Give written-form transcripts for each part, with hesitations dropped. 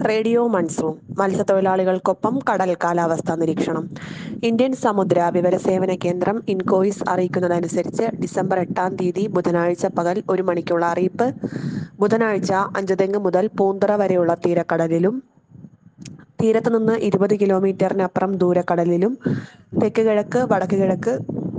Radio monsoon മത്സ്യത്തൊഴിലാളികൾക്കൊപ്പം കടൽ കാലാവസ്ഥാ നിരീക്ഷണം. ഇന്ത്യൻ സമുദ്ര വിവരസേവന കേന്ദ്രം ഇൻകോയിസ് അറിയിക്കുന്നതനുസരിച്ച് ഡിസംബർ 8-ാം തീയതി ബുധനാഴ്ച പകൽ 1 മണിക്കുള്ള അറിയിപ്പ്. ബുധനാഴ്ച അഞ്ചുതെങ്ങ് മുതൽ പൂന്തറ വരെയുള്ള തീരക്കടലിലും തീരത്തുനിന്ന് 20 കിലോമീറ്ററിനപ്പുറം ദൂരക്കടലിലും തെക്ക് കിഴക്ക് വടക്ക് കിഴക്ക്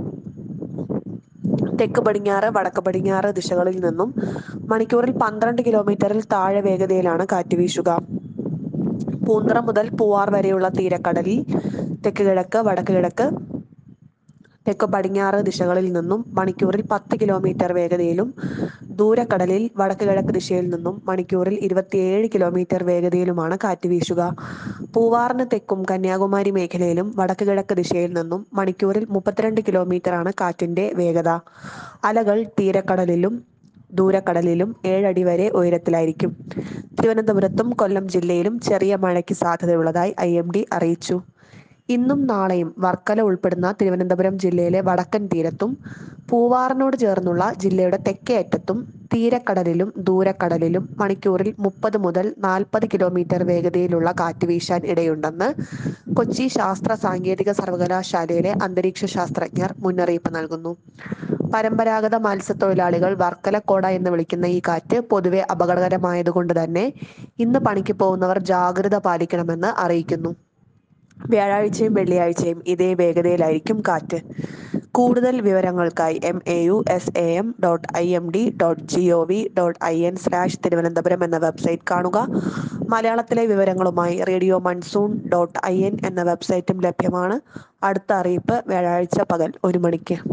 തെക്ക് പടിഞ്ഞാറ് വടക്ക് പടിഞ്ഞാറ് ദിശകളിൽ നിന്നും മണിക്കൂറിൽ 12 കിലോമീറ്ററിൽ താഴെ വേഗതയിലാണ് കാറ്റ് വീശുക. പൂന്തറ മുതൽ പൂവാർ വരെയുള്ള തീരക്കടലിൽ തെക്ക് കിഴക്ക് വടക്ക് കിഴക്ക് തെക്ക് പടിഞ്ഞാറ് ദിശകളിൽ നിന്നും മണിക്കൂറിൽ 10 കിലോമീറ്റർ വേഗതയിലും ദൂരക്കടലിൽ വടക്ക് കിഴക്ക് ദിശയിൽ നിന്നും മണിക്കൂറിൽ 27 കിലോമീറ്റർ വേഗതയിലുമാണ് കാറ്റ് വീശുക. പൂവാറിന് തെക്കും കന്യാകുമാരി മേഖലയിലും വടക്ക് കിഴക്ക് ദിശയിൽ നിന്നും മണിക്കൂറിൽ 32 കിലോമീറ്ററാണ് കാറ്റിന്റെ വേഗത. അലകൾ തീരക്കടലിലും ദൂരക്കടലിലും 7 അടി വരെ ഉയരത്തിലായിരിക്കും. തിരുവനന്തപുരത്തും കൊല്ലം ജില്ലയിലും ചെറിയ മഴയ്ക്ക് സാധ്യതയുള്ളതായി IMD അറിയിച്ചു. ഇന്നും നാളെയും വർക്കല ഉൾപ്പെടുന്ന തിരുവനന്തപുരം ജില്ലയിലെ വടക്കൻ തീരത്തും പൂവാറിനോട് ചേർന്നുള്ള ജില്ലയുടെ തെക്കേ അറ്റത്തും തീരക്കടലിലും ദൂരക്കടലിലും മണിക്കൂറിൽ 30 മുതൽ 40 കിലോമീറ്റർ വേഗതയിലുള്ള കാറ്റ് വീശാൻ ഇടയുണ്ടെന്ന് കൊച്ചി ശാസ്ത്ര സാങ്കേതിക സർവകലാശാലയിലെ അന്തരീക്ഷ ശാസ്ത്രജ്ഞർ മുന്നറിയിപ്പ് നൽകുന്നു. പരമ്പരാഗത മത്സ്യത്തൊഴിലാളികൾ വർക്കലക്കോട എന്ന് വിളിക്കുന്ന ഈ കാറ്റ് പൊതുവെ അപകടകരമായതുകൊണ്ട് തന്നെ ഇന്ന് പണിക്ക് പോകുന്നവർ ജാഗ്രത പാലിക്കണമെന്ന് അറിയിക്കുന്നു. വ്യാഴാഴ്ചയും വെള്ളിയാഴ്ചയും ഇതേ വേഗതയിലായിരിക്കും കാറ്റ്. കൂടുതൽ വിവരങ്ങൾക്കായി maau.imd.gov.in/തിരുവനന്തപുരം എന്ന വെബ്സൈറ്റ് കാണുക. മലയാളത്തിലെ വിവരങ്ങളുമായി റേഡിയോ മൺസൂൺ.in എന്ന വെബ്സൈറ്റും ലഭ്യമാണ്. അടുത്ത അറിയിപ്പ് വ്യാഴാഴ്ച പകൽ 1 മണിക്ക്.